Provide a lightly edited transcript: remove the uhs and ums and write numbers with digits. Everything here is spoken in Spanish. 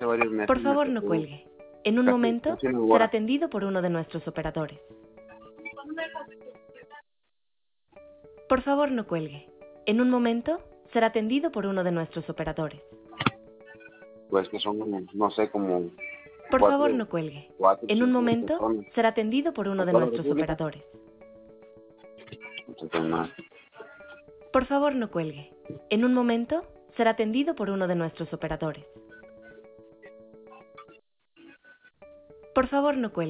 hace varios meses Por me favor, no tocó cuelgue. En un casi momento casi una será hora. atendido por uno de nuestros operadores. Por favor, no cuelgue. En un momento será atendido por uno de nuestros operadores. Pues que son como, no sé, como Por favor, cuatro, no cuelgue. cuatro, En un cinco momento personas. será atendido por uno ¿En de toda la nuestros República? operadores. No sé qué más. Por favor, no cuelgue. En un momento será atendido por uno de nuestros operadores. Por favor, no cuelgue.